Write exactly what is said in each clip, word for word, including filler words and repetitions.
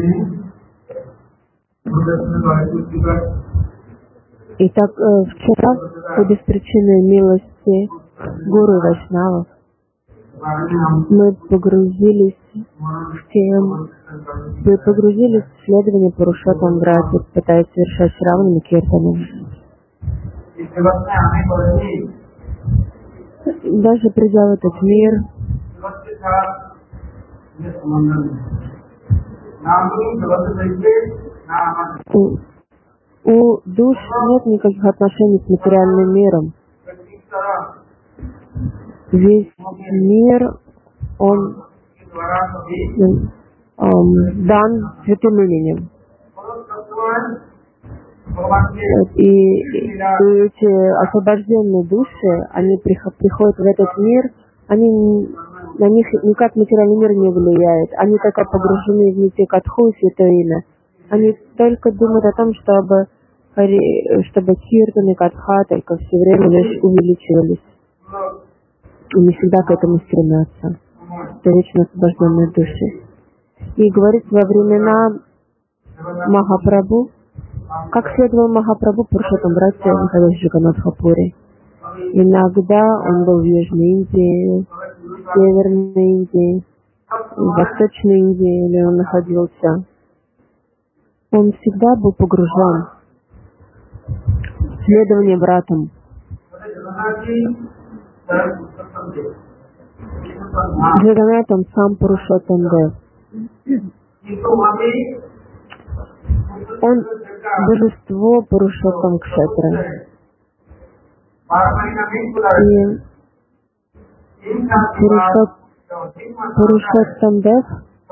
Итак, вчера, по беспричинной милости гуру Вайшнавов, мы погрузились в тему, мы погрузились в исследование Пурушоттам Врати, пытаясь совершать Шраванами Киртаном. Даже придя в этот мир, у, у душ нет никаких отношений с материальным миром. Весь мир, он um, дан святым именем. И, и эти освобожденные души, они приходят в этот мир, они, на них никак материальный мир не влияет. Они только погружены в нити Катху и Святое Имя. Они только думают о том, чтобы, чтобы Киртан и Катха только все время лишь увеличивались. И не всегда к этому стремятся. Это вечно освобожденные души. И говорится, во времена Махапрабху, как следовал Махапрабху Пурушоттам Врати, находясь в Джаганнатхапуре. Иногда он был в Южной Индии, в Северной Индии, в Восточной Индии, или он находился. Он всегда был погружен в следование братам. Джаганнат, он сам Пурушоттам Дев. Он божество Пурушоттам Кшетра. И Пурушоттам Дев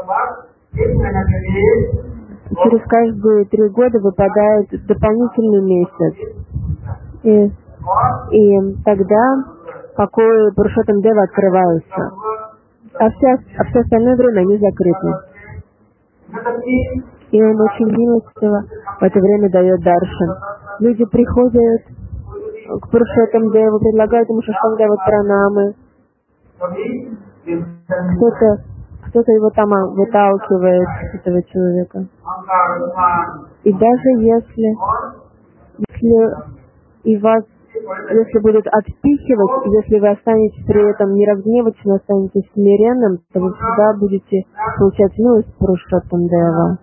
через каждые три года выпадает дополнительный месяц. И, и тогда покои Пурушоттам Дева открываются. А все, а все остальное время они закрыты. И он очень милостиво в это время дает даршан. Люди приходят к Пурушоттам Деву, предлагают ему шаштангават пранамы. Кто-то, кто-то его там выталкивает, этого человека. И даже если, если и вас, если будут отпихивать, если вы останетесь при этом неразгневочно, останетесь смиренным, то вы всегда будете получать милость Пурушоттам Дева.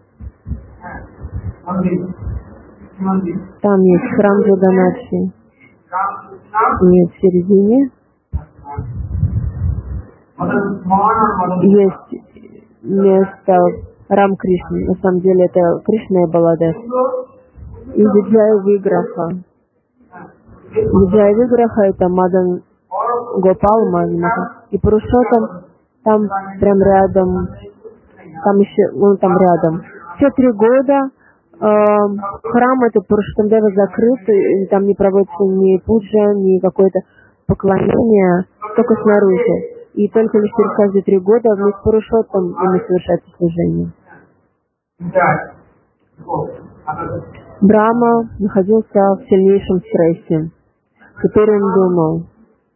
Там есть храм Джаганнатхи. И в середине есть место Рам Кришны. На самом деле это Кришна и Баладев. И Виджая Виграха. Виджая Виграха это Мадан Гопал Манмаха. И Пурушоттам там прям рядом. Там еще, ну там рядом. Все три года э, храм этот Пурушоттам Дева закрыт, и там не проводится ни пуджа, ни какое-то поклонение, только снаружи. И только лишь через каждые три года вместе с Пурушоттам ему совершается служение. Брахма находился в сильнейшем стрессе. Теперь он думал,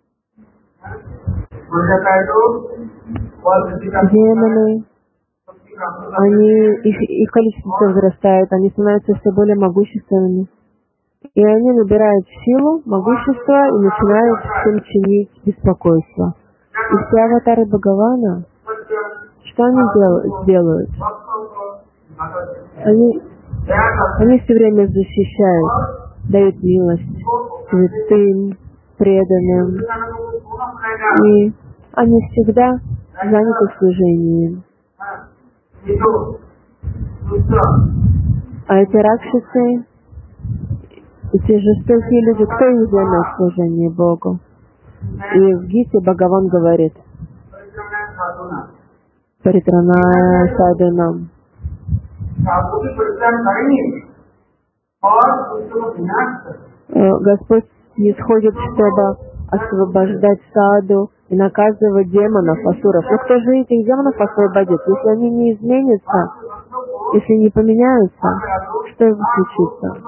демоны, они, их, их количество возрастает, они становятся все более могущественными. И они набирают силу, могущество и начинают всем чинить беспокойство. И все аватары Бхагавана, что они дел, делают? Они, они все время защищают, дают милость святым, преданным. И они всегда заняты служением. А эти ракшасы, эти жестокие люди, кто их займет служение Богу? И в Гите Бхагаван говорит: Паритраная садханам. Господь не сходит, чтобы освобождать саду и наказывать демонов, асуров. Но кто же этих демонов освободит? Если они не изменятся, если не поменяются, что случится?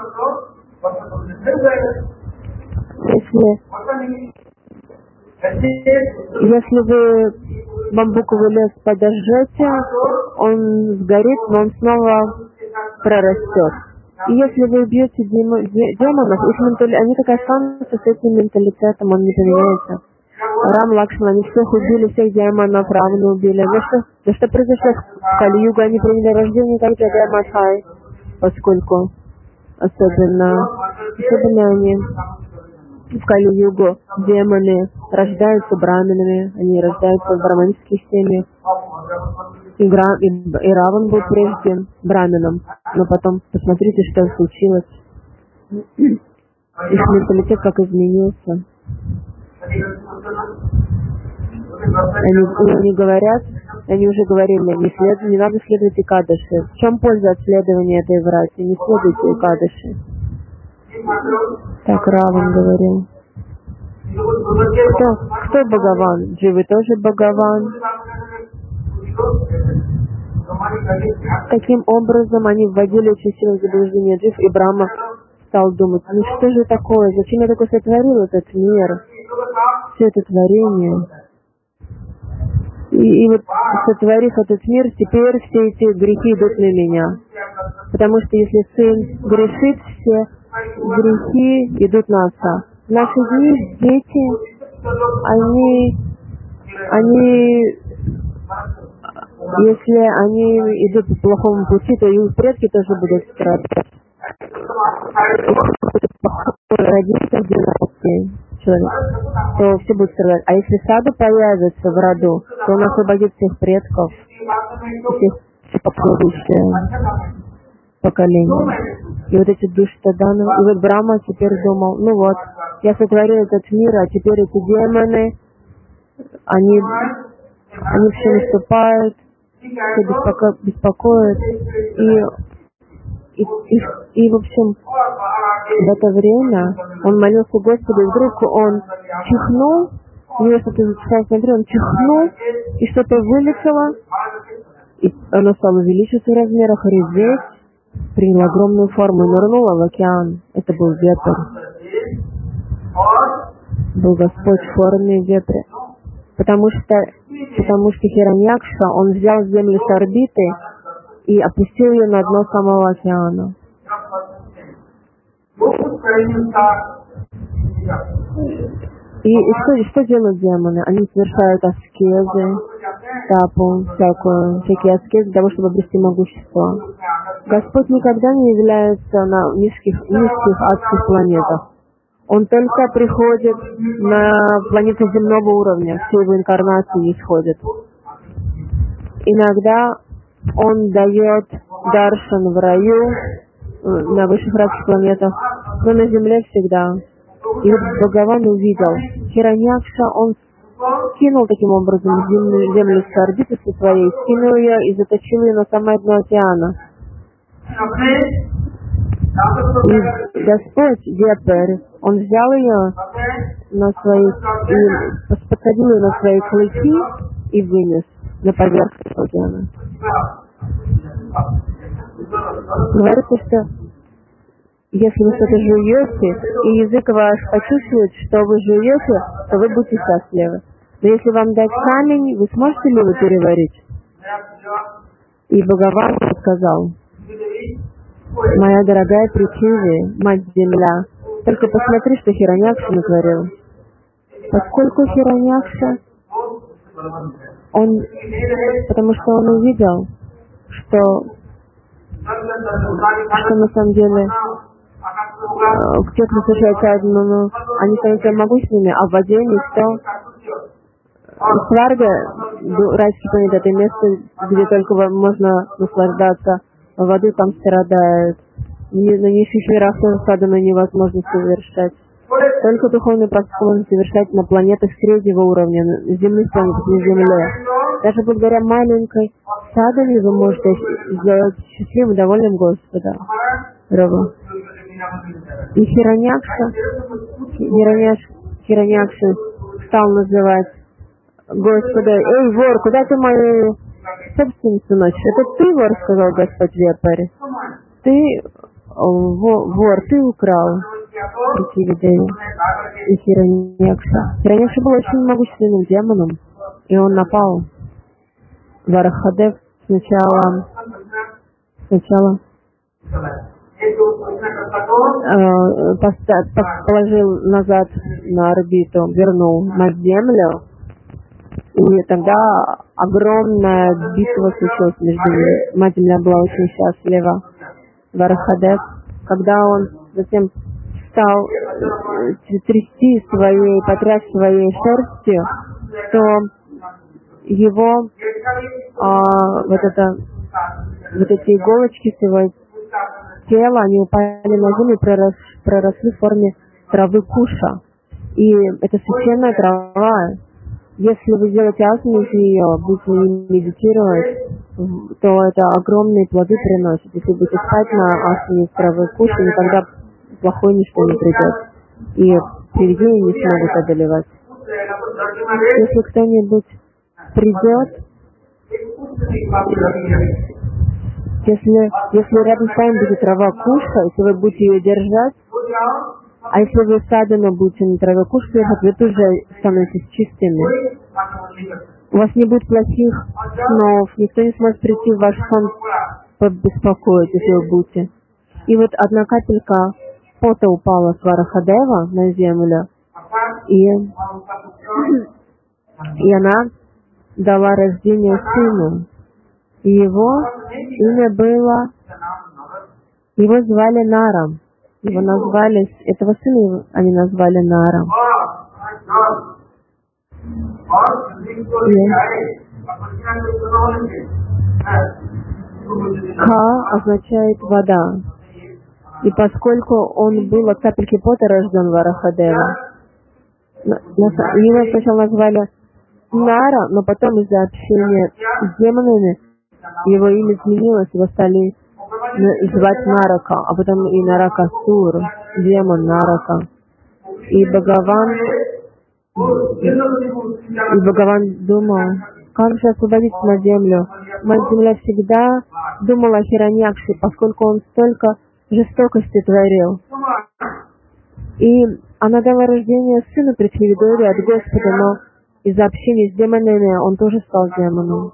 Если, если вы бамбуковый лес подожжете, он сгорит, но он снова прорастет. И если вы убьете демонов, их ментали... они так и останутся с этим менталитетом, он не поменяется. Рам, Лакшман, они всех убили, всех демонов, Равну убили. За что, за что произошло в Кали-югу? Они приняли рождение как Джагай Мадхай, поскольку особенно, особенно они в Кали-югу, демоны рождаются браминами, они рождаются в браманских семьях. И, Гра... и, и Раван был прежде брамином, но потом посмотрите, что случилось. Их менталитет как изменился. Они, они говорят, они уже говорили, не, след, не надо следовать Экадаши. В чем польза от следования этой врати? Не следуйте Экадаши. Так Раван говорил. Кто, кто Бхагаван? Дживы тоже Бхагаван. Таким образом они вводили очень сильно в заблуждение Джив, и Брахма стал думать, ну что же такое, зачем я такое сотворил этот мир, все это творение. И, и вот сотворив этот мир, теперь все эти грехи идут на меня. Потому что если сын грешит, все грехи идут на отца. В наши дни дети, они, они, если они идут по плохому пути, то их предки тоже будут страдать. Родился династии человек, то все будут страдать. А если саду появится в роду, то он освободит всех предков, всех последующих поколений. И вот эти души Таданы, и вот Брахма теперь думал, ну вот, я сотворил этот мир, а теперь эти демоны, они, они все наступают, все беспоко, беспокоят, и И, и, и, в общем, в это время он молился Господу, и вдруг он чихнул, у него что-то зачесалось внутри, он чихнул, и что-то вылетело, и оно стало увеличиваться в размерах, реветь, приняло огромную форму и нырнуло в океан. Это был ветер. Был Господь в форме ветра. Потому что, потому что Хираньякша, он взял землю с орбиты и опустил ее на дно самого океана. И, и что, что делают демоны? Они совершают аскезы, тапу, всякую, всякие аскезы для того, чтобы обрести могущество. Господь никогда не является на низких, низких адских планетах. Он только приходит на планеты земного уровня, все его инкарнации исходят. Иногда он дает даршан в раю, на высших райских планетах, но на земле всегда. И вот Бхагаван увидел, Хираньякша, он скинул таким образом землю, землю с орбиты со своей, скинул ее и заточил ее на самое дно океана. И Господь, Вепрь, он взял ее на свои, и посадил ее на свои клыки и вынес на поверхность океана. Говорится, что если вы что-то жуете, и язык ваш почувствует, что вы жуете, то вы будете счастливы. Но если вам дать камень, вы сможете ли его переварить? И Бхагаван сказал: моя дорогая Притхиви, мать земля, только посмотри, что Хираньякша натворил. Поскольку Хираньякша, он, потому что он увидел, что, что на самом деле те, кто совершает садхану, они становятся могущественными, а в воде никто. Сварга, райский планета, это место, где только можно наслаждаться. В воду там страдают. На низших мирах тоже садхану невозможно совершать. Только духовные практики можно совершать на планетах среднего уровня, на земных планетах, на Земле. Даже благодаря маленькой садхане вы можете сделать счастливым, довольным Господа. Рава. И Хираньякша, Хираньякша стал называть Господа: эй, вор, куда ты мою собственницу носишь? Это ты вор, сказал Господь Вепрь. Ты вор, ты украл. И Хираньякша. Хираньякша был очень могущественным демоном, и он напал Варахадев сначала, сначала э, поста- положил назад на орбиту, вернул на Землю, и тогда огромная битва случилась между ними. Мать Земля была очень счастлива. Варахадев, когда он затем стал трясти своей, потряс своей шерстью, то его а, вот, это, вот эти иголочки с его тела, они упали на землю и пророс, проросли в форме травы куша. И это священная трава. Если вы сделаете асану из нее, будете медитировать, то это огромные плоды приносит. Если будете спать на асане из травы куша, никогда плохое ничто не придет. И привидения не смогут одолевать. Если кто-нибудь придет, если, если рядом с вами будет трава куша, если вы будете ее держать, а если вы садину будете на траве куш держать, вы тоже становитесь чистыми. У вас не будет плохих снов, никто не сможет прийти в ваш сон побеспокоить, если вы будете. И вот одна капелька пота упала с Варахадева на землю, и, и она дала рождение сыну. И его имя было, его звали Нарам. Его назвали, этого сына они назвали Нарам. И Ха означает вода. И поскольку он был от капельки пота рожден Варахадева, его сначала назвали Нара, но потом из-за общения с демонами его имя изменилось, его стали звать Нарака, а потом и Наракасур, демон Нарака. И Бхагаван, и Бхагаван думал, как же освободить на землю. Мать Земля всегда думала о Хираньякше, поскольку он столько жестокости творил. И она дала рождение сыну Притхвивидови от Господа, но из-за общения с демонами он тоже стал демоном.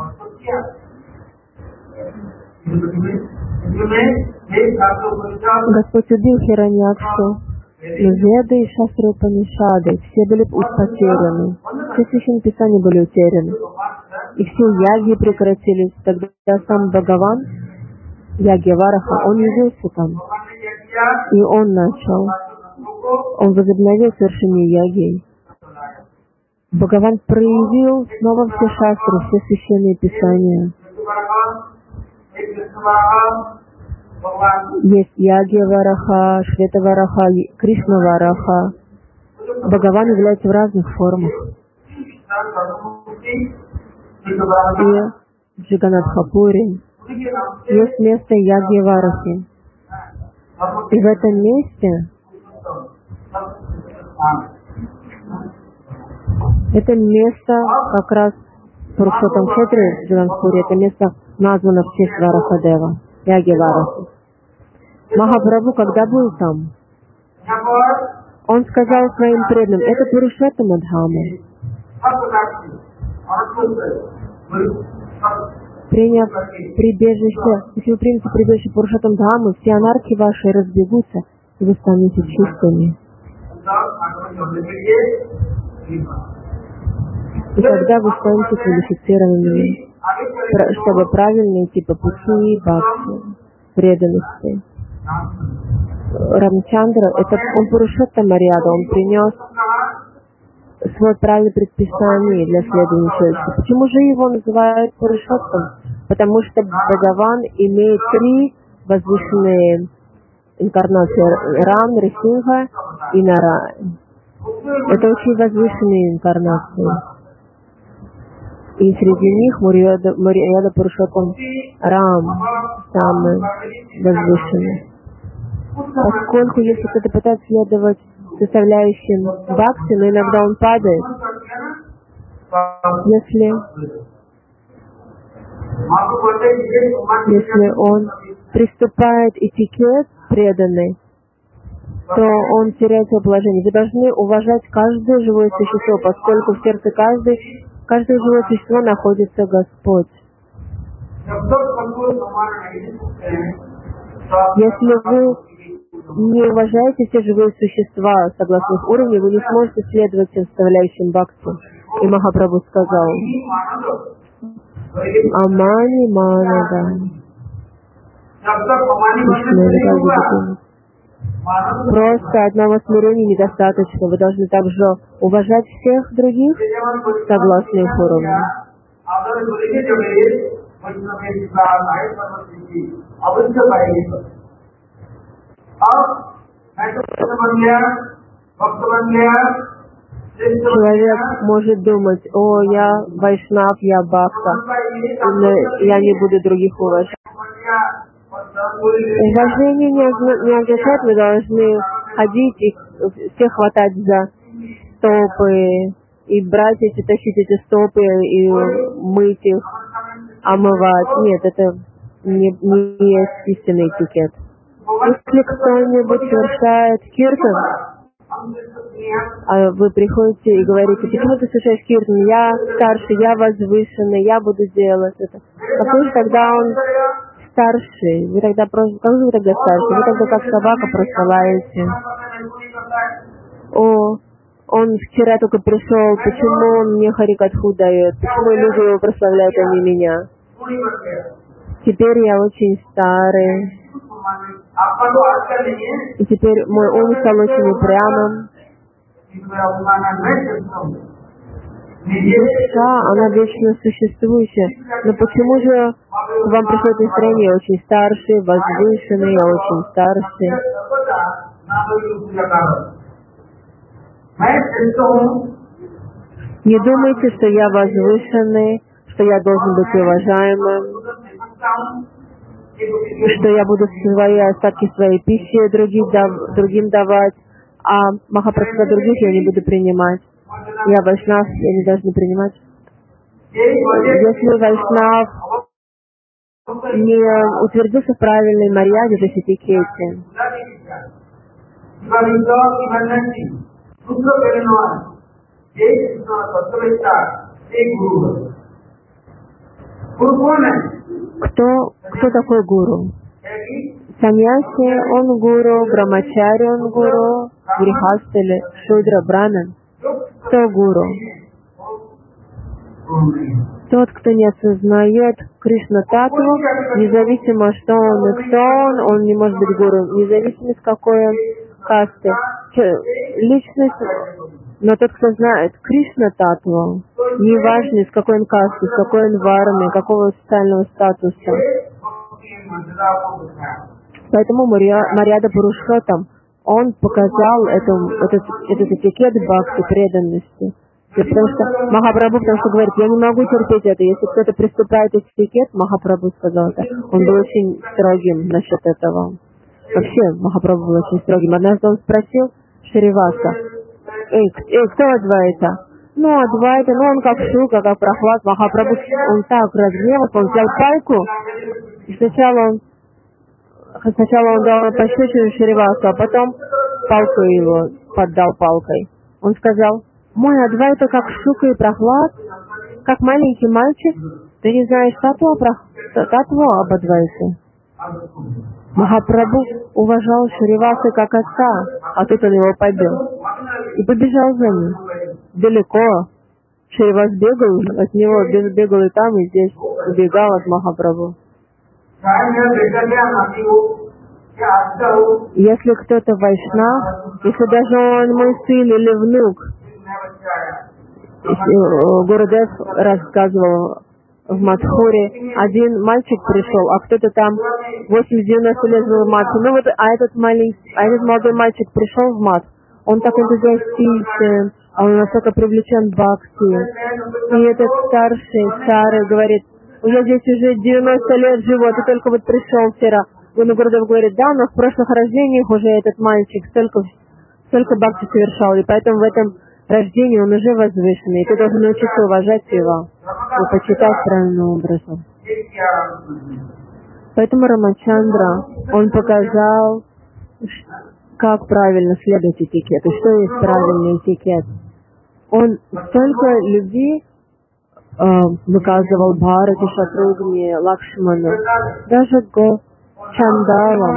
Господь убил Хираньякшу, но Веды и Шастры Упанишады все были потеряны, все священные писания были утеряны, и все яги прекратились. Тогда сам Бхагаван, яги Вараха, он явился там, и он начал, он возобновил совершение яги. Бхагаван проявил снова все шастры, все священные писания. Есть Яги Вараха, Швета Вараха, Кришна Вараха. Бхагаван является в разных формах. И Джаганатхапури есть место Яги Варахи. И в этом месте это место как раз Пурушоттам Кшетри Джаганатхапури, это место названо в честь Варахадева, Яги Варахи. Махапрабху, когда был там, он сказал своим преданным, это Пурушоттама Дхама. Приняв прибежище, если вы примете прибежище Пурушоттам Дхамы, все анархи ваши разбегутся, и вы станете чистыми. И тогда вы станете квалифицированными, чтобы правильно идти по пути бхакти, преданности. Рамчандра, это он Пурушоттама Марьяда, он принес свой правильное предписание для следования человечества. Почему же его называют Пурушоттам? Потому что Бхагаван имеет три возвышенные инкарнации: Рам, Рисинха и Нараян. Это очень возвышенные инкарнации. И среди них Марьяда Пурушоттам Рам самый возвышенный. Поскольку если кто-то пытается следовать составляющим бхакти, но иногда он падает, если, если он приступает этикет преданный, то он теряет свое положение. Вы должны уважать каждое живое существо, поскольку в сердце каждой каждое живое существо находится Господь. Если вы не уважаете все живые существа согласно их уровню, вы не сможете следовать всем составляющим бхакти. И Махапрабху сказал: Амани Манада. Просто одного смирения недостаточно. Вы должны также уважать всех других согласно их уровню. Человек может думать: о, я вайшнав, я бхакта, но я не буду других уважать. Уважение не, не означает, вы должны ходить и всех хватать за стопы, и брать эти, тащить эти стопы, и мыть их, омывать. Нет, это не, не есть истинный этикет. Если кто-нибудь совершает киртан, а вы приходите и говорите: почему ты совершаешь киртан? Я старше, я возвышенный, я буду делать это. Какой же тогда он старший? Вы тогда просто, как же вы тогда старший? Вы тогда как собака просто лаете. О, он вчера только пришел, почему он мне харикатху дает? Почему люди его прославляют, а не меня? Теперь я очень старый. И теперь мой ум стал очень упрямым. Душа, она вечно существующая. Но почему же к вам пришло это настроение? Я очень старший, возвышенный, я очень старший. Не думайте, что я возвышенный, что я должен быть уважаемым, что я буду свои остатки своей пищи другим, другим давать, а Махапрасада других я не буду принимать. Я вайшнав, я не должен принимать. Если вайшнав не утвердился в правильной марьяде, то есть этикете, кто, кто такой гуру? Саньяси, он гуру, брамачари, он гуру, грихаста или шудра, браман. Кто гуру? Тот, кто не осознает Кришна Татву, независимо, что он и кто он, он не может быть гуру, независимо с какой он касты. Личность, но тот, кто знает Кришна Татву, неважно, из какой он касты, с какой он варны, какого социального статуса. Поэтому Марьяда Пурушоттам, он показал эту, этот, этот этикет бхакти, преданности. Потому что Махапрабху, потому что говорит: я не могу терпеть это. Если кто-то приступает этот этикет, Махапрабху сказал это. Он был очень строгим насчет этого. Вообще, Махапрабху был очень строгим. Однажды он спросил Шриваса: Эй, эй, кто Адвайта? Ну, Адвайта, ну он как Шука, как Прохлад. Махапрабху, он так разгневался, он взял палку, и сначала он Сначала он дал пощечину Шривасу, а потом палку его поддал палкой. Он сказал: мой Адвайта как Шука и Прохлад, как маленький мальчик. Ты не знаешь татву, татву об Адвайте. Махапрабху уважал Шривасу как отца, а тут он его побил. И побежал за ним. Далеко. Шривас бегал от него, бегал и там, и здесь. Убегал от Махапрабху. Если кто-то вайшнав, если даже он мой сын или внук, Гурудев рассказывал в Мадхуре, один мальчик пришел, а кто-то там восемьдесят-девяносто лет жил в Мадху. Ну вот, а этот, маленький, а этот молодой мальчик пришел в Мадх, он так энтузиастичен, он настолько привлечен бхакти. И этот старший, старый говорит: я здесь уже девяносто лет живу, а ты только вот пришел вчера. Гуну Гурудев говорит: да, но в прошлых рождениях уже этот мальчик столько, столько бхакти совершал, и поэтому в этом рождении он уже возвышенный, и ты должен научиться уважать его и почитать правильным образом. Поэтому Рамачандра, он показал, как правильно следовать этикету, что есть правильный этикет. Он столько любви выказывал Бхарати, Шатругне, Лакшману, даже к Чандалам.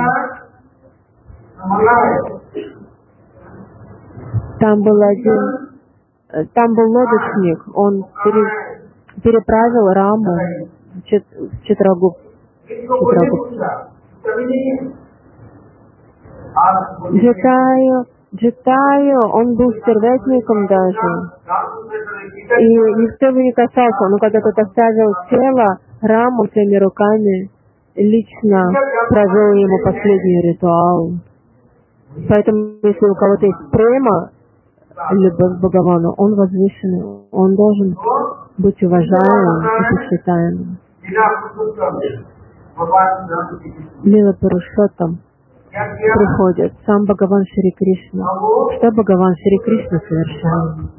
Там был один, там был лодочник, он пере, переправил Раму в Чит, Читрагуп. Читрагуп. Джитаю, Джитаю, он был стервятником даже. И никто его не касался, но когда тот оставил тело, Раму своими руками лично провел ему последний ритуал. Поэтому, если у кого-то есть према, любовь к Бхагавану, он возвышенный, он должен быть уважаемым и почитаемым. Лила Пурушоттам приходит сам Бхагаван Шри Кришна. Что Бхагаван Шри Кришна совершает?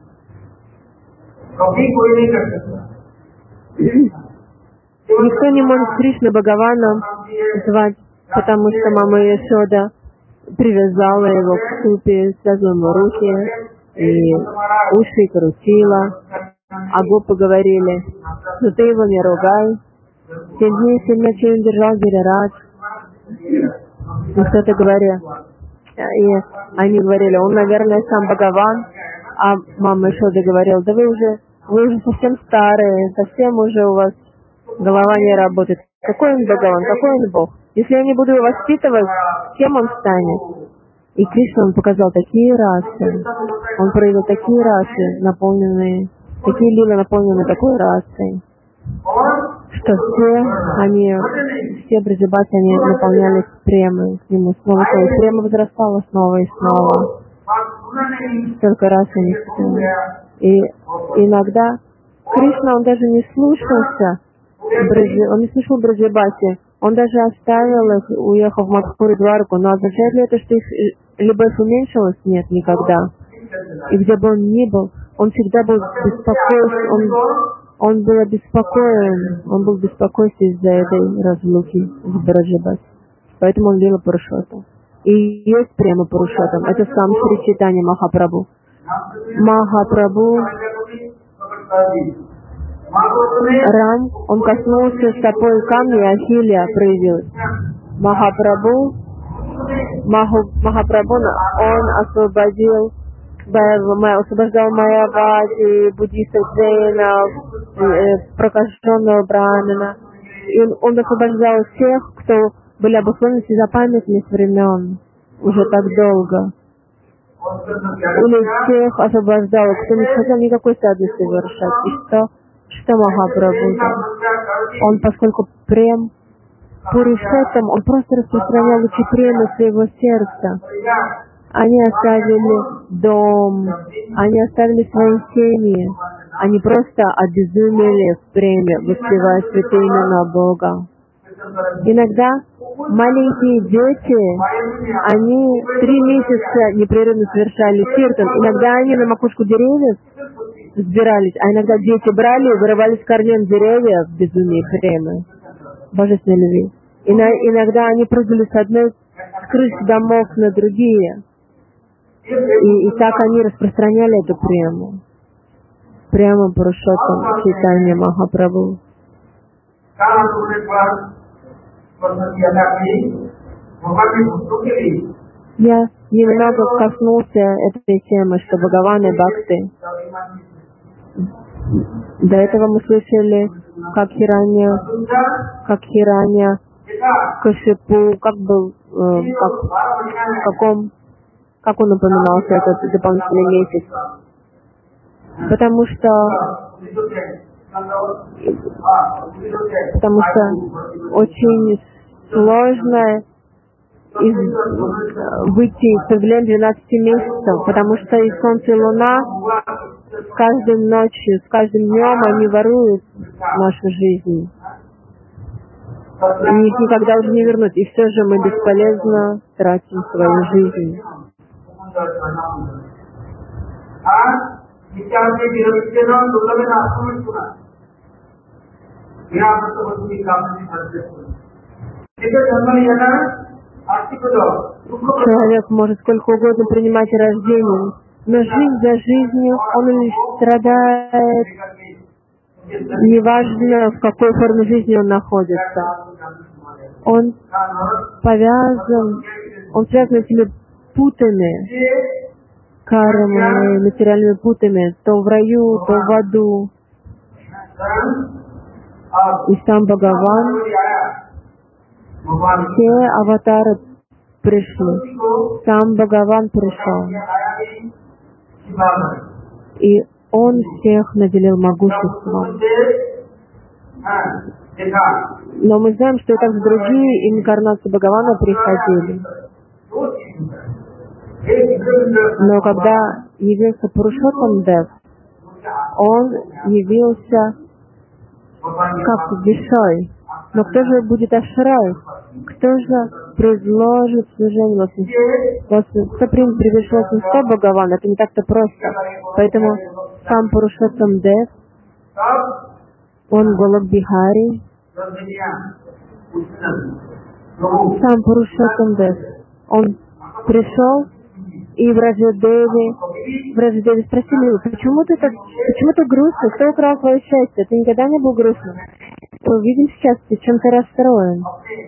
Никто не может Кришну Бхагаваном звать, потому что мама Яшода привязала его к ступе, связала ему руки и уши крутила. А гопы говорили: ну ты его не ругай. Семь дней, семь ночей он держал Гирирадж. И кто-то говорил, и они говорили: он, наверное, сам Бхагаван. А мама Яшода говорила: да вы уже, вы уже совсем старые, совсем уже у вас голова не работает. Какой он Бхагаван, какой он Бог? Если я не буду его воспитывать, кем он станет? И Кришна, он показал такие расы, он проявил такие расы, наполненные, такие лилы, наполненные такой расой, что все, они, все Браджабаси, они наполнялись премой к нему снова, и према возрастала снова и снова. Столько раз они спели. И иногда Кришна, он даже не слушался, он не слушал Браджабаси, он даже оставил их, уехал в Мадхуру Дварку. Но означает ли это, что их любовь уменьшилась? Нет, никогда. И где бы он ни был, он всегда был беспокоен, он, он был обеспокоен, он был беспокоен из-за этой разлуки с Браджабаси. Поэтому он лила Пурушоттам. И есть према Пурушоттам, это сам Шри Чайтанья Махапрабху. Махапрабху Рам, он коснулся стопой камня, и Ахилия проявилась. Махапрабху, Маху, Махапрабху, он освободил, освобождал Майявади, буддистов, джейнов, э, прокаженного брамина. И он, он освобождал всех, кто были обусловлены незапамятных времен, уже так долго. Или всех освобождал, кто не хотел никакой садхи совершать. И что? Что Махапрабху? Он, поскольку прем Пурушоттам, он просто распространял лучи премы своего сердца. Они оставили дом, они оставили свои семьи. Они просто обезумели в преме, воспевая святые имена Бога. Иногда маленькие дети, они три месяца непрерывно совершали киртан. Иногда они на макушку деревьев сбирались, а иногда дети брали и вырывали с корнем деревья в безумии премы, божественной любви. И на, иногда они прыгали с одной с крыши домов на другие. И, и так они распространяли эту прему. Прямо Пурушоттам Чайтанья Махапрабху. Я немного коснулся этой темы, что Бхагаван и Бхакти. До этого мы слышали, как Хиранья, как Хиранья Кашипу, как был, э, как, в каком, как он упоминался этот дополнительный месяц. Потому что, потому что очень сложно из, выйти из проблем двенадцати месяцев, потому что и Солнце, и Луна с каждой ночью, с каждым днем они воруют нашу жизнь. И их никогда уже не вернуть. И все же мы бесполезно тратим свою жизнь. Человек может сколько угодно принимать рождение, но жизнь за жизнью он лишь страдает неважно, в какой форме жизни он находится. Он повязан, он связан этими путами, кармой, материальными путами, то в раю, то в аду. И сам Бхагаван, все аватары пришли, сам Бхагаван пришел. И он всех наделил могуществом. Но мы знаем, что и также другие инкарнации Бхагавана приходили. Но когда явился Пурушоттам Дев, он явился как Вишай. Но кто же будет Ашрай? Кто же предложит служение? Кто превзошел восемьсот Бхагавана? Это не так-то просто. Поэтому сам Пурушоттам Дев, он Голок Бихари, сам Пурушоттам Дев, он пришел, и в Раджадеве, в Раджадеве спросили его, почему ты так, почему ты грустный, кто украл твое счастье? Ты никогда не был грустным. Мы видим сейчас, ты чем-то расстроен.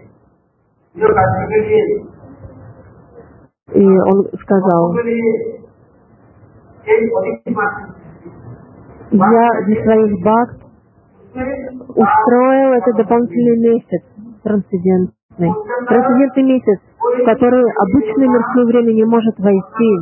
И он сказал, я для своих бхакт устроил этот дополнительный месяц трансцендентный. Трансцендентный месяц, в который обычное мирское время не может войти.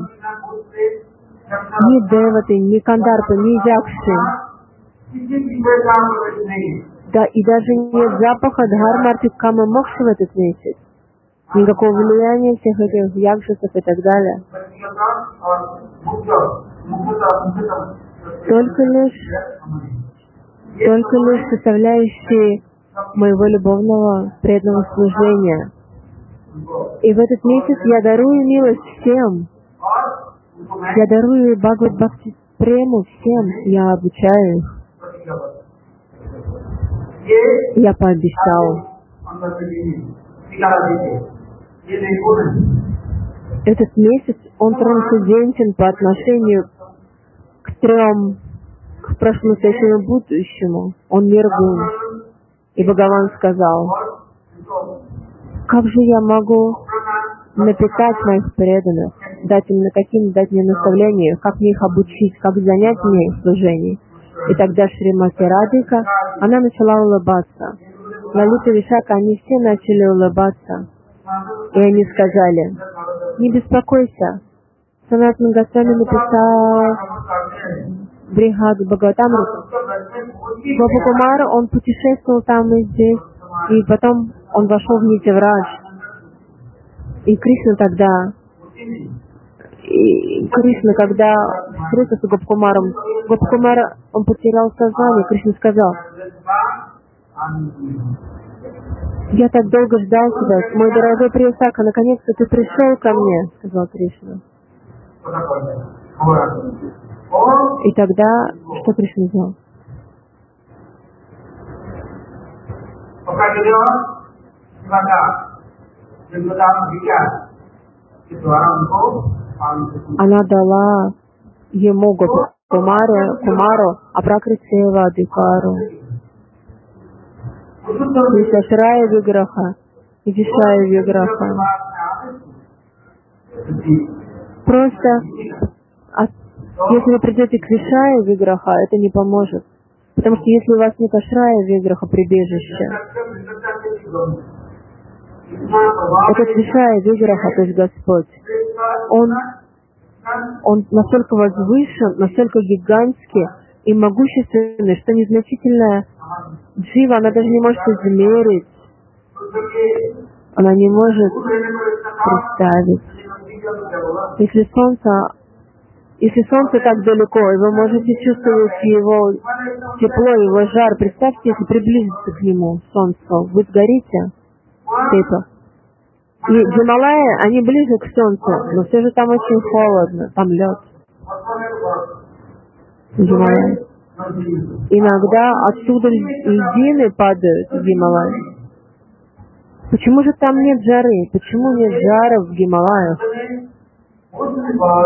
Ни деваты, ни кандарпы, ни якши. Да, и даже нет запаха дхармарти камы мокши в этот месяц. Никакого влияния всех этих якшисов и так далее. Только лишь, только лишь составляющие моего любовного преданного служения. И в этот месяц я дарую милость всем. Я дарую Бхагавад Бхакти Прему всем. Я обучаю их. Я пообещал. Этот месяц, он трансцендентен по отношению к трем, к прошлому, настоящему и будущему. Он ниргун. И Бхагаван сказал, как же я могу напитать моих преданных, дать им, на каким дать мне наставления, как мне их обучить, как занять мне их служение. И тогда Шримати Радхика, она начала улыбаться. Лалита Вишака, они все начали улыбаться. И они сказали, не беспокойся, Санатана Госвами написал Бригаду Бхагаватамриту. Гопакумар, он путешествовал там и здесь, и потом он вошел в Нитиврадж. И Кришна тогда, и Кришна, когда встретился с Гопакумаром, Гопакумар, он потерял сознание. Кришна сказал, я так долго ждал тебя, мой дорогой Приясака, наконец-то ты пришел ко мне, сказал Кришна. И тогда, что Кришна сделал? Она дала ему Кумару, Кумару Апракритсева Адикару. Вишашрая Виграха и Вишая Виграха. Просто, от, если вы придете к Вишая Виграха, это не поможет. Потому что если у вас нет Ашрая Виграха, прибежища, этот Вишая Виграха, то есть Господь, Он, он настолько возвышен, настолько гигантский и могущественный, что незначительная джива, она даже не может измерить, она не может представить. Если солнце, если солнце так далеко, и вы можете чувствовать его тепло, его жар, представьте, если приблизиться к нему, солнцу, вы сгорите. Это. И Гималаи, они ближе к солнцу, но все же там очень холодно, там лед. Гималаи. Иногда оттуда льдины падают в Гималаи. Почему же там нет жары? Почему нет жара в Гималаях?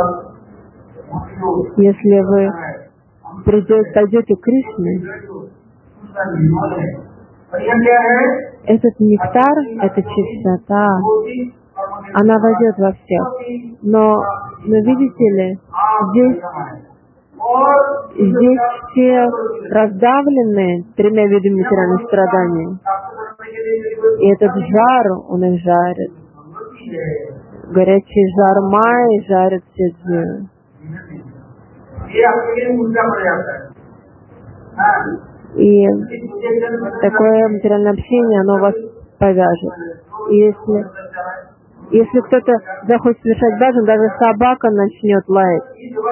Если вы придете, пойдете к Кришне, Этот нектар, эта чистота, она войдет во всех. Но, но видите ли, здесь, здесь все раздавлены тремя видами материальных страданий. И этот жар, он их жарит. Горячий жар Майи жарит все дживы. И такое материальное общение, оно вас повяжет. И если, если кто-то захочет совершать баджан, даже собака начнет лаять.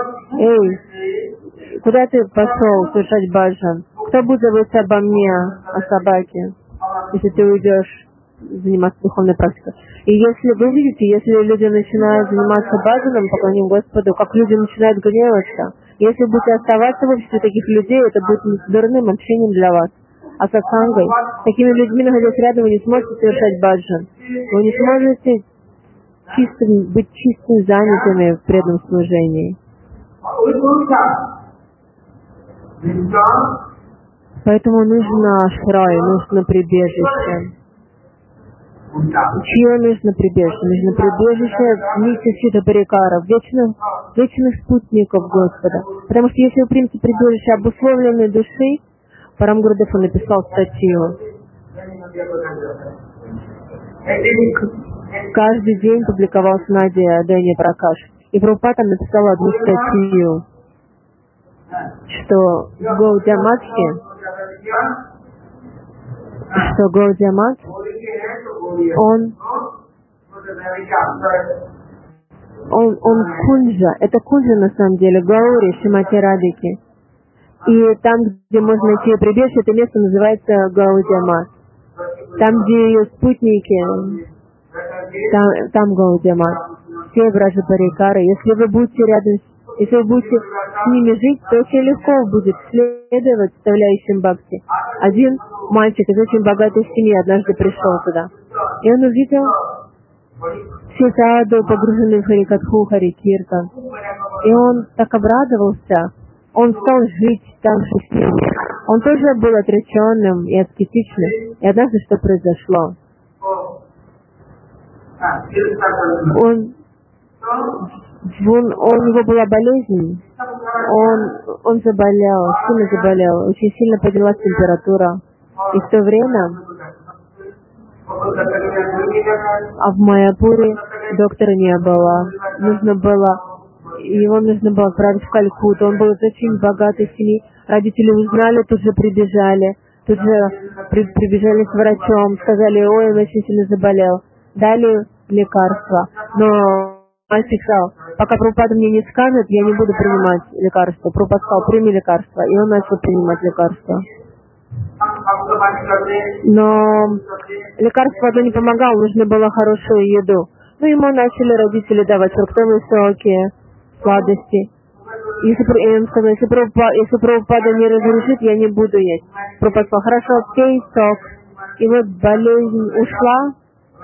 Эй, куда ты пошел совершать баджан? Кто будет заботиться обо мне, о собаке, если ты уйдешь заниматься духовной практикой? И если вы видите, если люди начинают заниматься баджаном, поклонением Господу, как люди начинают гневаться, если будете оставаться в обществе таких людей, это будет дурным общением для вас. А сатсангой, такими людьми, находясь рядом, вы не сможете совершать баджан. Вы не сможете чистым, быть чистым, занятыми в преданном служении. Поэтому нужно ашрай, нужно прибежище. Чье нужно прибежище? Нужно прибежище Нитья Сита Парикара, вечных, вечных спутников Господа. Потому что если вы примете прибежище обусловленной души, Парам Гурудев написал статью. Каждый день публиковался Надя Дэни Пракаш. И Прабхупада там написала одну статью, что Гаудия Матхи, что Гаудия Мат, он, он, он кунджа, это кунджа на самом деле, Гаури, Шримати Радхики. И там, где можно найти прибежище, это место называется Гаудия Мат. Там, где ее спутники, там, там Гаудия Мат. Все Браджа Парикары. Если вы будете рядом с Если вы будете с ними жить, то очень легко будет следовать составляющим бхакти. Один мальчик из очень богатой семьи однажды пришел туда. И он увидел все саду, погруженные в Харикатху, Харикиртан. И он так обрадовался. Он стал жить там с ними. Он тоже был отреченным и аскетичным. И однажды что произошло? Он... Он, у него была болезнь, он, он заболел, сильно заболел, очень сильно поднялась температура. И в то время, а в Майяпуре доктора не было, нужно было, его нужно было отправить в Калькутту, он был из очень богатой семьи, родители узнали, тут же прибежали, тут же при, прибежали с врачом, сказали, ой, он очень сильно заболел, дали лекарства, но мальчик сказал, пока Прабхупада мне не скажет, я не буду принимать лекарства. Прабхупада сказал, прими лекарства. И он начал принимать лекарства. Но лекарство одно не помогало, нужно было хорошую еду. Ну, ему начали родители давать фруктовые соки, сладости. Если, он сказал, если Прабхупада, если Прабхупада не разрешит, я не буду есть. Прабхупада сказал, хорошо, пей сок. И вот болезнь ушла.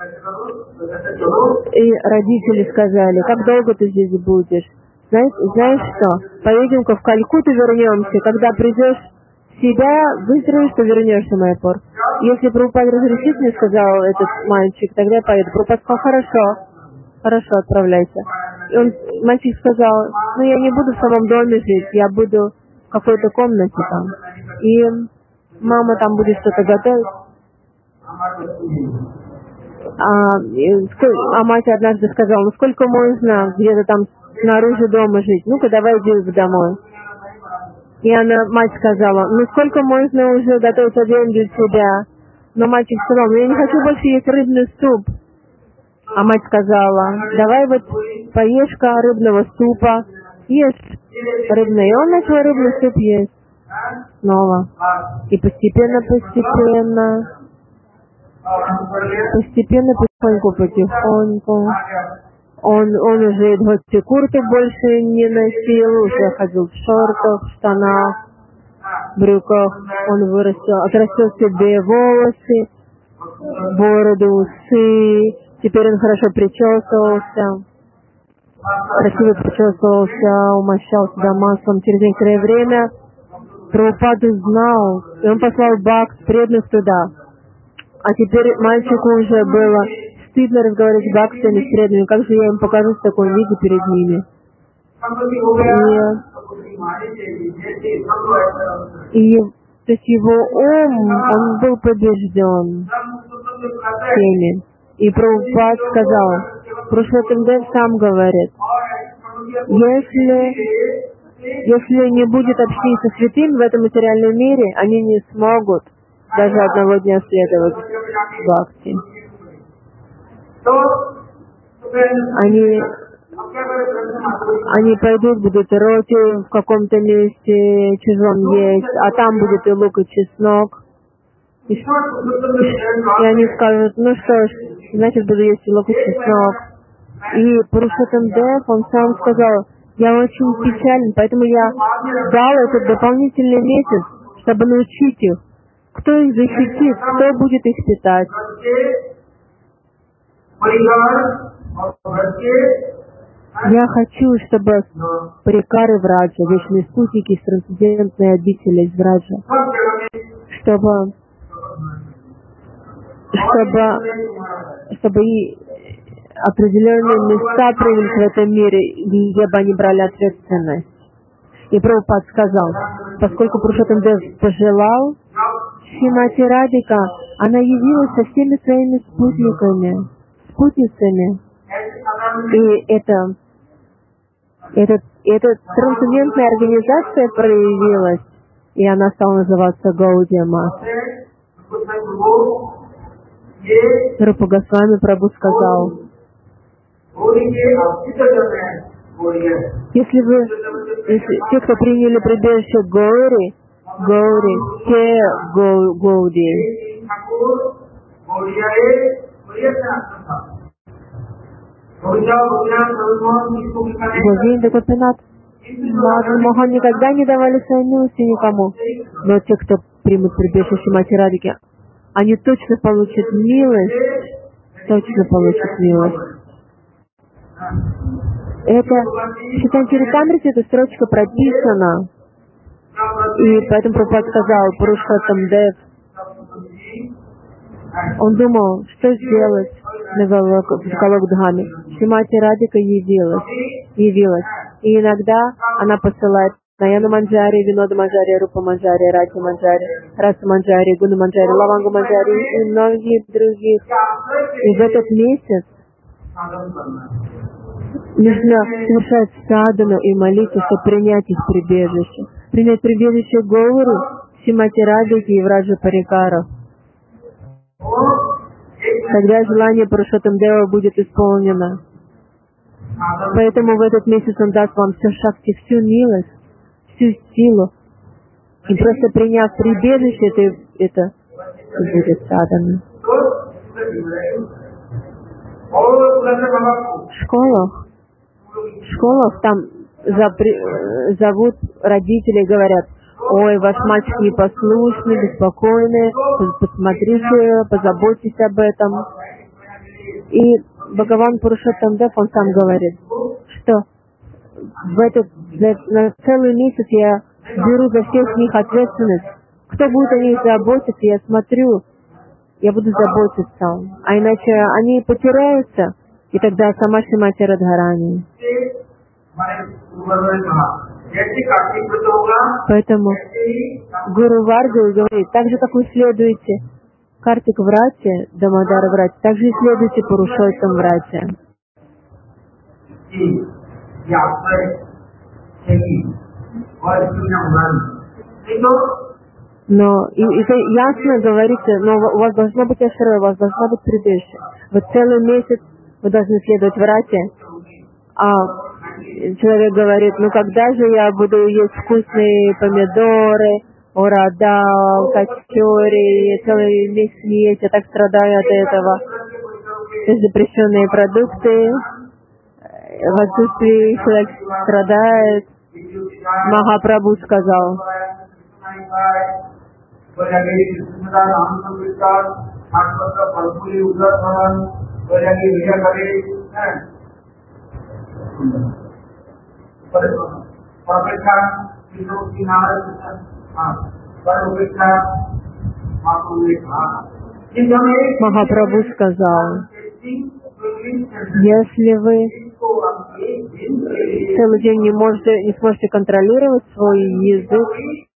И родители сказали, как долго ты здесь будешь? Знаешь, знаешь что? Поедем-ка в Калькутту, вернемся. Когда придешь в себя, выздоровеешь, то вернешься в Майяпур. Если Прабхупада разрешит, мне сказал этот мальчик, тогда я поеду. Прабхупада сказал, хорошо, хорошо, отправляйся. И он, мальчик сказал, ну я не буду в самом доме жить, я буду в какой-то комнате там. И мама там будет что-то готовить. А, а мать однажды сказала, ну сколько можно где-то там снаружи дома жить? Ну-ка, давай иди домой. И она, мать сказала, ну сколько можно уже готовить один для себя? Но мальчик сказал, ну я не хочу больше есть рыбный суп. А мать сказала, давай вот поешь-ка рыбного супа, ешь рыбный. И он начал рыбный суп есть снова. И постепенно, постепенно... Постепенно, потихоньку, потихоньку. Он, он уже и курток больше не носил, уже ходил в шортах, в штанах, брюках. Он вырастил, отрастил себе волосы, бороду, усы. Теперь он хорошо причесывался, красиво причесывался, умощал себя маслом. Через некоторое время Прабхупада знал, и он послал бхакт преданных туда. А теперь мальчику уже было стыдно разговаривать с бхактами, с преданными. Как же я им покажу в таком виде перед ними? И, и то есть его ум, он был побежден всеми. И Прабхупад сказал, Пурушоттам-дев сам говорит, если, если не будет общения со святым в этом материальном мире, они не смогут даже одного дня следовать бхакти. Они, они пойдут, будут роти в каком-то месте чужом есть, а там будет и лук, и чеснок. И, и они скажут, ну что ж, значит, буду есть и лук, и чеснок. И Пурушоттам-дев, он сам сказал, я очень печален, поэтому я дал этот дополнительный месяц, чтобы научить их, кто их защитит, кто будет их питать. Я хочу, чтобы Парикары Враджа, вечные спутники из трансцендентной обители из Враджа, чтобы, чтобы, чтобы и определенные места проявились в этом мире, где бы они брали ответственность. И Прабхупад сказал, поскольку Пурушоттам-дев пожелал, Шримати Радхика, она явилась со всеми своими спутниками, спутницами. И это, это, эта трансцендентная организация проявилась, и она стала называться Гаудия Мат. Рупа Госвами Прабху сказал, если вы, если те, кто приняли прибежище Гаури, Гаури, те Гауди, Гавинда Гопинат, Мадан Мохан никогда не давали своей милости никому. Но те, кто примут прибежище Шримати Радхики, они точно получат милость, точно получат милость. Это в Чайтанья-чаритамрите эта строчка прописана. И поэтому Прабхупад сказал, Пурушоттам-дев, он думал, что сделать на Галок-дхаме. Шримати Радхика явилась, явилась. И иногда она посылает Наяну Манджари, Винода Манджари, Рупа Манджари, Радхи Манджари, Раса Манджари, Гуна Манджари, Лавангу Манджари и многих других. И в этот месяц нужно совершать садану и молиться, чтобы принять их прибежище. Принять прибежище Гауру, Шримати Радхики и Враджа Парикаров. Тогда желание Пурушоттам-дева будет исполнено. Поэтому в этот месяц он даст вам всю шакти, всю милость, всю силу. И просто приняв прибежище, это, это будет садана. В школах, в школах там запри, зовут родители, говорят, ой, ваш мальчик непослушный, беспокойный, посмотрите, позаботьтесь об этом. И Бхагаван Пурушоттам-дев, он сам говорит, что в этот, на целый месяц я беру за всех них ответственность. Кто будет о них заботиться, я смотрю, я буду заботиться. А иначе они потеряются, и тогда сама Шримати Радхарани. Поэтому Гуру Варга говорит, так же, как вы следуете Картик Врате, Дамодара Врате, так же и следуйте Пурушоттам Врате. Но и, это ясно говорится, но у вас должно быть ашрая, у вас должна быть прибежище. Вот целый месяц вы должны следовать Врате, а человек говорит, ну когда же я буду есть вкусные помидоры, урадал, качори, целый месяц не есть, я так страдаю от этого. Запрещенные продукты, в отсутствии человек страдает. Махапрабху сказал, Махапрабху сказал, если вы целый день не можете, не сможете контролировать свой язык,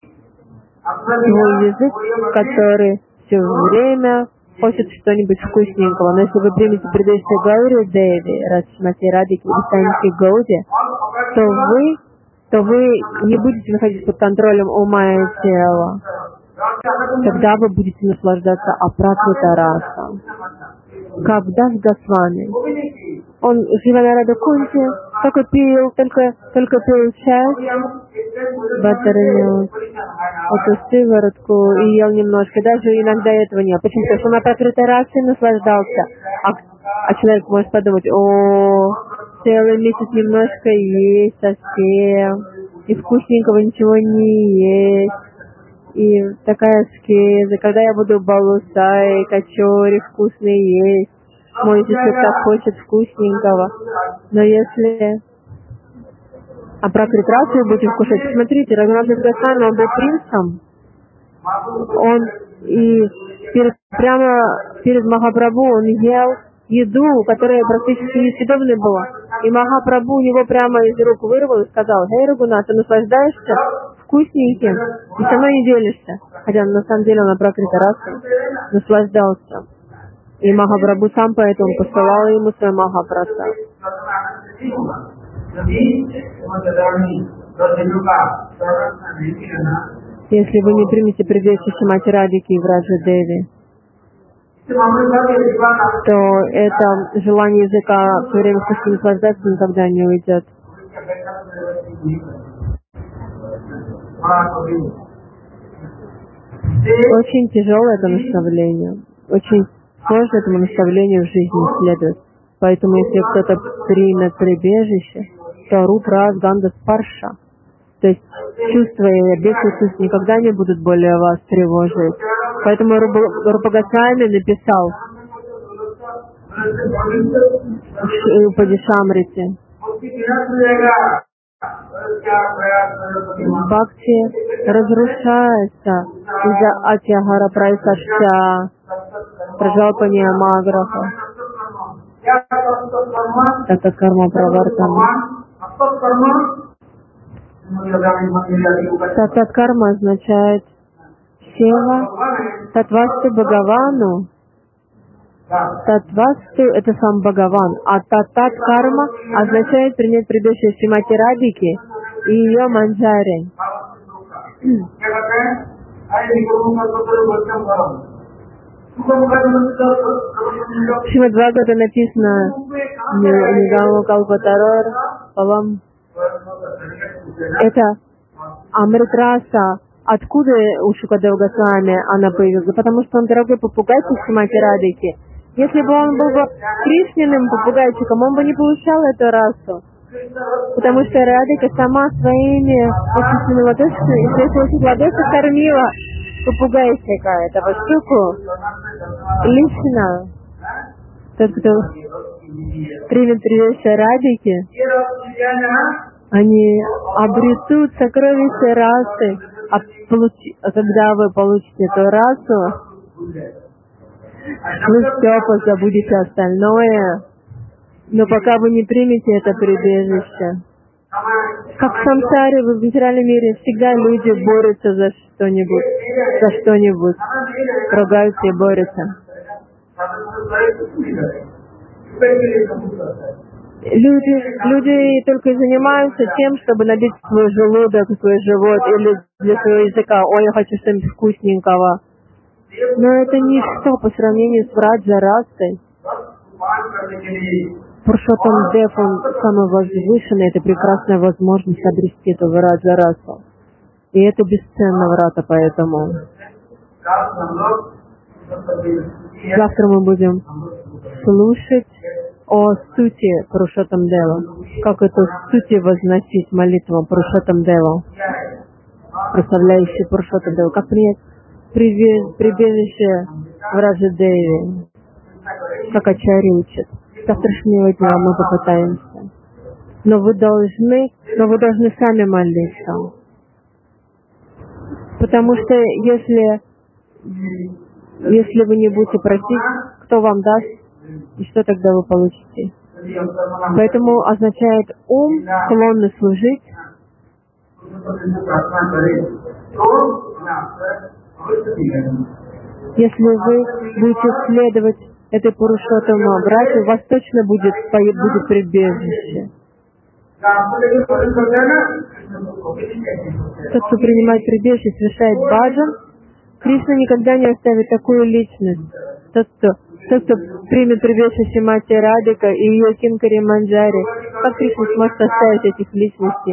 свой язык, который все время хочет что-нибудь вкусненького, но если вы примете предыдущее Гаури Деви, Радшимати Радхики, и станете Гауди, то вы, то вы не будете находиться под контролем ума и тела. Тогда вы будете наслаждаться апракрита раса. Как Дас Госвами. Он Шривана Рада Кунти только пил, только, только пил чай, батарню, эту сыворотку и ел немножко. Даже иногда этого нет. Почему? Потому что он апракрита расы наслаждался. А, а человек может подумать, о, целый месяц немножко есть совсем, и вкусненького ничего не есть. И такая аскеза, когда я буду балусай, качори вкусные есть, мой язык так хочет вкусненького. Но если апракрит-расу вы будете вкушать, смотрите, Рагунатха Госвами, он был принцем, он и перед, прямо перед Махапрабху он ел еду, которая практически несъедобной была. И Махапрабху у него прямо из рук вырвал и сказал: «Эй, Рагунат, ты наслаждаешься вкусненьким и со мной не делишься». Хотя на самом деле он апракрита раса наслаждался. И Махапрабху сам поэтому посылал ему свой Махапрасад. Если вы не примете предвестие Шримати Радхики и Враджа Деви, то это желание языка все время вкусно наслаждаться никогда не уйдет. Очень тяжелое это наставление. Очень сложно этому наставлению в жизни следовать. Поэтому если кто-то примет прибежище, то руп раз ганда спарша. То есть чувства и объекты чувств никогда не будут более вас тревожить. Поэтому Рупа Госвами написал в Падишамрите: Бхакти разрушается из-за атьягара прайсашча, праджалпания маграха, тата карма правартана. Тата карма означает сева, татвасту Бхагавану. Татвасту — это сам Бхагаван, а татат карма означает принять предыдущие Шримати Радхики и ее манджари. В Шримад Бхагаватам написано Нигаму Калпатарор Палам. Это Амритраса. Откуда у Шукадева Госвами она появилась? Потому что он дорогой попугайчик Шримати Радхики. Если бы он был бы Кришниным попугайчиком, он бы не получал эту расу. Потому что Радхика сама своими лотосными ладошками, и своих лотосных ладошек кормила попугайчика, этого штуку. Лично тот, кто примет предыдущие Радхики, они обретут сокровища расы. А, получи, а когда вы получите эту расу, вы все позабудете остальное. Но пока вы не примете это прибежище, как в самсаре, в материальном мире, всегда люди борются за что-нибудь, за что-нибудь, ругаются и борются. Люди, люди только занимаются тем, чтобы набить свой желудок, свой живот или для своего языка: «Ой, я хочу что-нибудь вкусненького». Но это ничто по сравнению с Враджа расой. Пурушоттам Дев, он самый возвышенный, это прекрасная возможность обрести эту Враджа расу. И это бесценно врата, поэтому. Завтра мы будем слушать о стути Пурушоттам Дева. Как эту стути возносить молитву Пурушоттам Дева, прославляющий Пурушоттам Дева. Как принять прибежище Враджа Деви. Как Ачарья учит. С завтрашнего дня мы попытаемся. Но вы должны, но вы должны сами молиться. Потому что если, если вы не будете просить, кто вам даст, и что тогда вы получите? Поэтому означает ум, склонный служить. Если вы будете следовать этой Пурушоттама братья, у вас точно будет, будет прибежище. Тот, кто принимает прибежище, совершает баджан, Кришна никогда не оставит такую личность. Тот, кто, тот, кто примет прибежище Шримати Радхика и ее Кинкари Манджари, как Кришна сможет оставить этих личностей?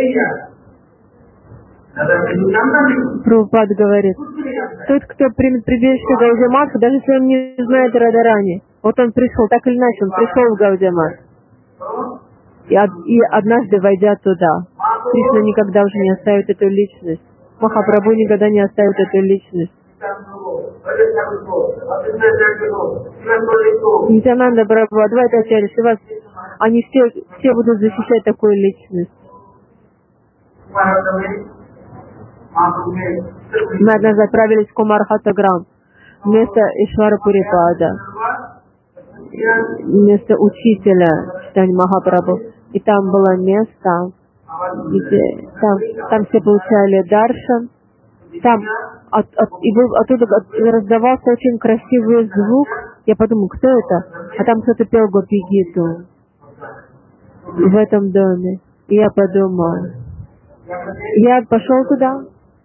Прабхупад говорит, тот, кто примет прибежище Гаудия-матха, даже если он не знает Радарани, вот он пришел, так или иначе, он пришел в Гаудия-матх. И, и однажды, войдя туда, Кришна никогда уже не оставит эту личность. Махапрабху никогда не оставит эту личность. Нитянанда Прабху, Адвайта Ачарья, Шривас, они все, все будут защищать такую личность. Мы однажды отправились в Кумархатаграм, вместо Ишвара Пурипада, вместо учителя Чайтанья Махапрабху. И там было место, где там, там все получали даршан. Там от, от, и был, оттуда раздавался очень красивый звук. Я подумал, кто это? А там кто-то пел Гопи-гиту в этом доме. И я подумал, я пошел туда.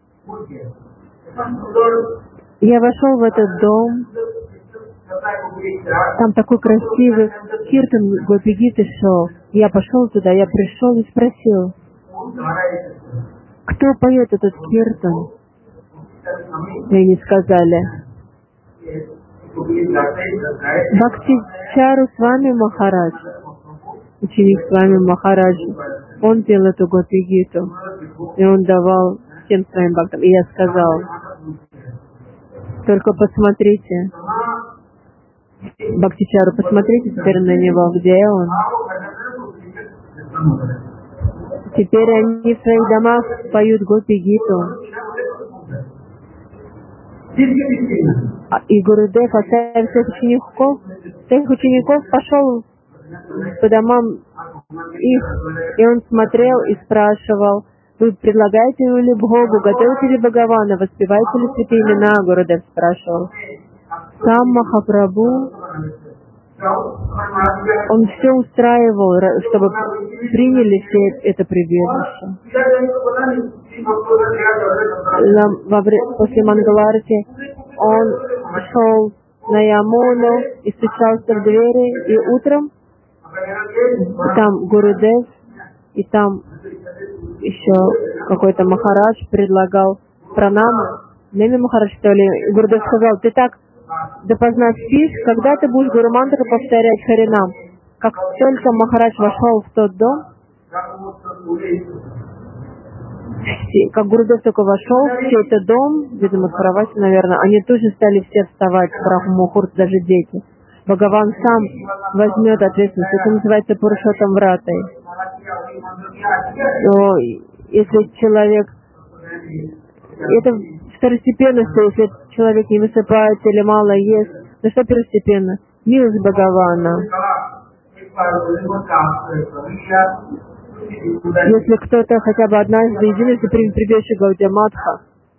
Я вошел в этот дом. Там такой красивый киртан Гопи-гиты шел. Я пошел туда, я пришел и спросил, кто поет этот киртан? И они сказали, Бхактичару Свами Махарадж, ученик Свами Махараджа. Он пел эту Гопи-гиту, и он давал всем своим бхактам. И я сказал, только посмотрите, Бхактичару, посмотрите теперь на него, где он. Теперь они в своих домах поют Гопи-гиту. И Гурудев, оставив всех учеников, всех учеников пошел по домам их, и он смотрел и спрашивал, вы предлагаете ли Богу, готовите ли Бхагавана, воспеваете ли святые имена? Гурудев спрашивал. Сам Махапрабху, он все устраивал, чтобы приняли все это прибежище. После Мангаларти он шел на Ямуну и стучался в двери, и утром там Гурудев, и там еще какой-то Махарадж предлагал пранаму. Неми Махарадж, что ли? Гурудев сказал, ты так допоздна спишь, когда ты будешь Гуру-мантру повторять Харинам? Как только Махарадж вошел в тот дом, как Гурудев только вошел в чей-то дом, видимо, Саравати, наверное, они тут же стали все вставать, Брахма-мухурт, даже дети. Бхагаван сам возьмет ответственность. Это называется Пурушоттам Вратой. Но если человек... Это второстепенно, что если человек не высыпается или мало ест, но что первостепенно? Милость Бхагавана. Если кто-то хотя бы однажды единожды примет прибежище Гаудия-матха,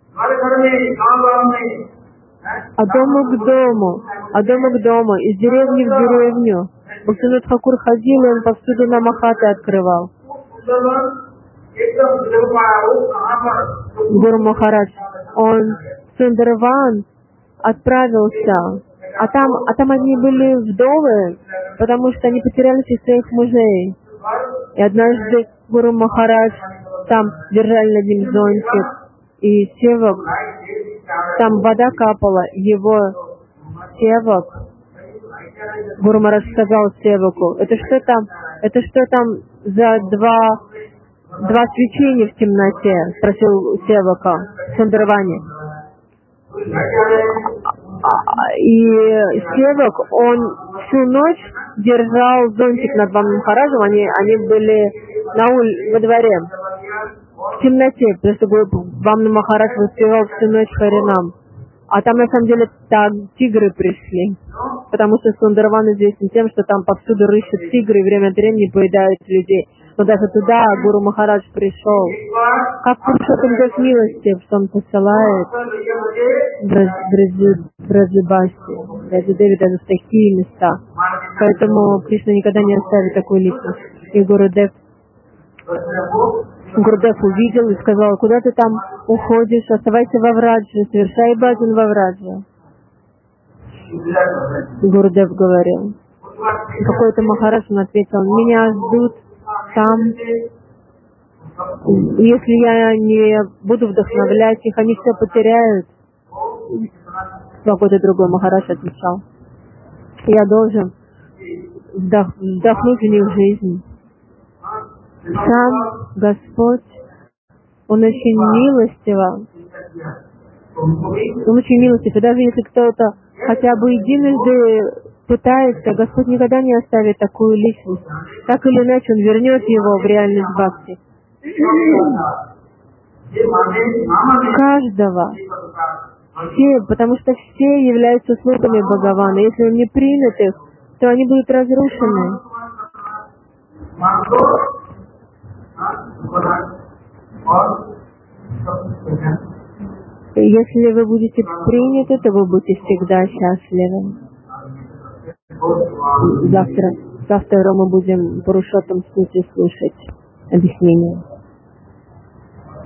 от дома к дому, от дома к дому, из деревни в деревню. Бхактивинода Тхакур ходил, и он повсюду на Махаты открывал. Гуру Махарадж, он в Сундарван отправился, а там, а там они были вдовы, потому что они потеряли всех своих мужей. И однажды Гуру Махарадж там держали над ним зонтик, и севак, там вода капала, его севак, Гуру Махарадж сказал севаку, это что там, это что там за два, два свечения в темноте, спросил севака в Сундарване. И севак, он всю ночь держал зонтик над Ван Махараджем, они, они были на улице, во дворе. в темноте, потому что Вамна Махарадж воспевал всю ночь Харинам. А там на самом деле так тигры пришли, потому что Сундарван известен тем, что там повсюду рыщут тигры и время от времени поедают людей. Но даже туда Гуру Махарадж пришел. Как Пурушоттам Дев милости, что он посылает Браджабаси, Браджадеви даже в такие места. Поэтому Кришна никогда не оставит такую личность. И Гурудев Гурудев увидел и сказал: куда ты там уходишь, оставайся во Врадже, совершай баджан во Врадже. Гурудев говорил. Какой-то Махарадж, он ответил: меня ждут там. Если я не буду вдохновлять их, они все потеряют. Какой-то другой Махарадж отвечал: я должен вдох- вдохнуть в них жизнь. Сам Господь, Он очень милостиво, Он очень милостив. И даже если кто-то хотя бы единожды пытается, Господь никогда не оставит такую личность. Так или иначе, Он вернет его в реальность бхакти. Каждого. Все, потому что все являются слугами Бхагавана. Если Он не примет их, то они будут разрушены. Если вы будете приняты, то вы будете всегда счастливы. Завтра, завтра мы будем Пурушоттам Смрити слушать объяснение.